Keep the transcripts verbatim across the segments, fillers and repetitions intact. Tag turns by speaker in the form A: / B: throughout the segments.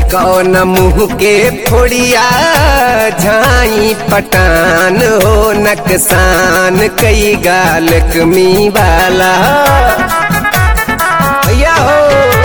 A: कौन मुँह के फोड़िया झाई पटान हो नकसान कई गाल कमी वाला भैया हो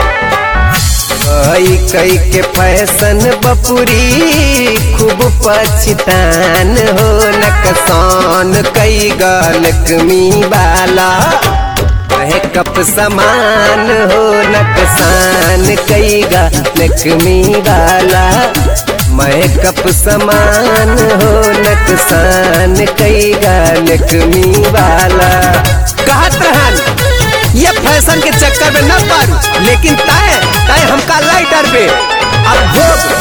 A: कई कई के फैशन बपुरी खूब पछतान हो नकसान कई गाल कमी वाला कप समान हो नकसान कई गा लक्ष्मी वाला मैं कप समान हो नकसान कई गा लक्ष्मी वाला। कहत रहन ये फैशन के चक्कर में न पड़ू लेकिन तय तय हमका लाइटर पे अब भोग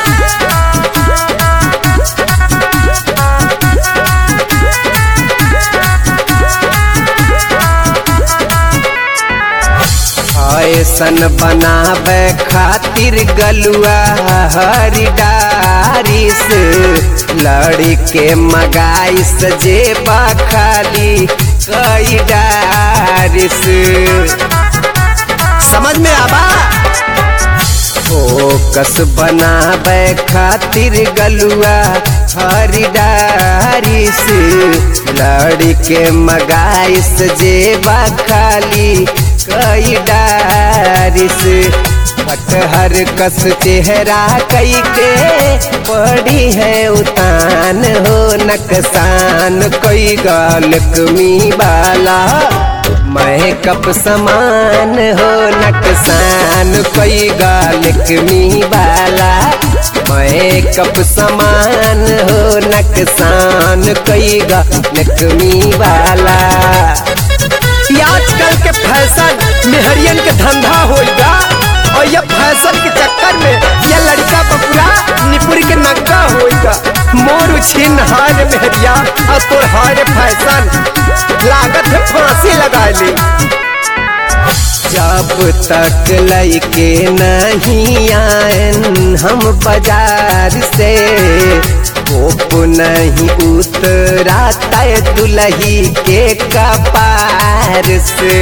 A: ऐसन बनावे खातिर गलुआ हरी डारिस लड़ी के मगाइस जेबा खाली कई डारिस समझ में आबा फोकस बनावे खातिर गलुआ हरी डारिस लड़ी के मगाइस जेबा खाली कई डारिस कटहर कस चेहरा कई के पड़ी है उतान हो नकसान कई गाल कमी वाला मैं कप समान हो नकसान कई गाल कमी वाला मैं कप समान हो नकसान कई गाल कमी वाला। आजकल के फैशन मेहरियन के धंधा होगा और ये फैशन के चक्कर में ये लड़का बपुरा निपुर के नंगा होगा मोर छिन हार मेहरिया और तोर हार फैशन लागत है फांसी लगा ली। जब तक लइके नहीं आएन हम बाजार से कोप नहीं उतरा तय दुलही के कपार से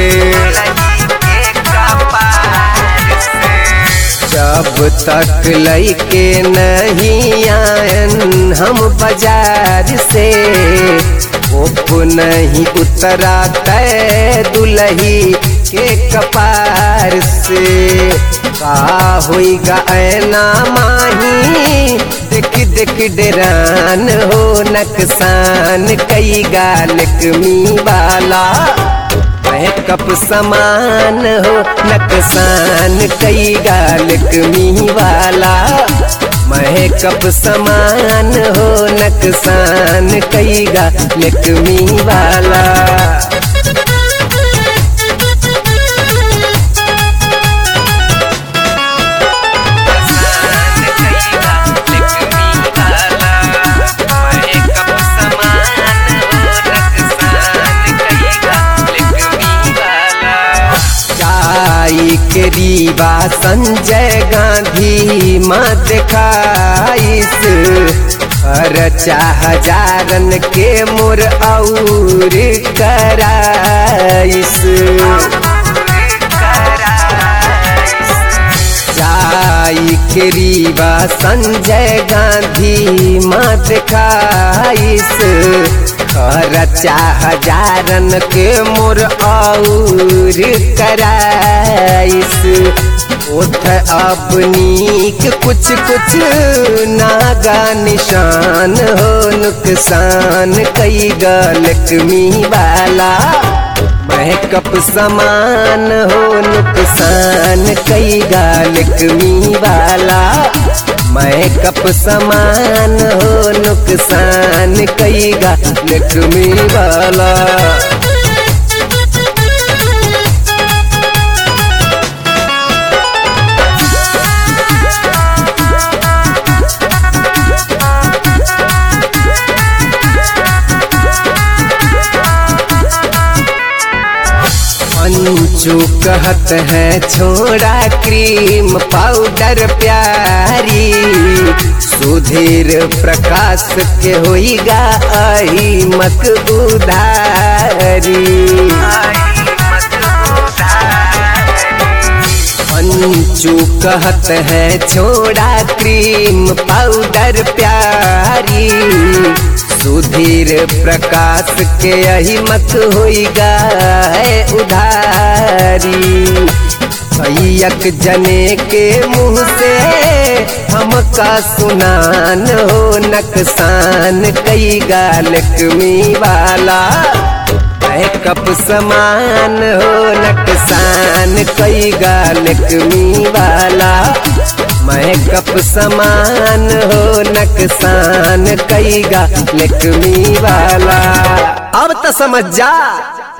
A: जब तक लइके नहीं आएन हम बाजार से कोप नहीं उतरा तय दुलही के कपार से का होइगा ऐना माही देख देख डेरान हो नकसान कई गाल कमी वाला मैं कप समान हो नकसान कई गाल कमी वाला मैं कप समान हो नकसान कई गाल कमी वाला। के रीवा संजय गांधी माँ दिखाइस हर चाह जारन के मोर और कराइस जाई के रीवा संजय गांधी माँ दिखाइस हर चाह जारन के मोर और कराइस उठ अपनी कुछ कुछ नागा निशान हो नुकसान कई गाल कमी वाला मैं कप समान हो नुकसान कई गाल कमी वाला मैं कप समान हो नुकसान कई गाल कमी वाला। पंचू कहत है छोड़ा क्रीम पाउडर प्यारी सुधीर प्रकाश के होइगा आई मत उधारी चूचू कहत है छोड़ा क्रीम पाउडर प्यारी, सुधीर प्रकाश के यही मत होइगा है उधारी। एक जने के मुँह से हमका सुनान हो नकसान कई गालकमी वाला, कप समान हो नकसान कई गालकमी वाला, मैं कप समान हो नकसान कई गालकमी वाला। अब तो समझ जा।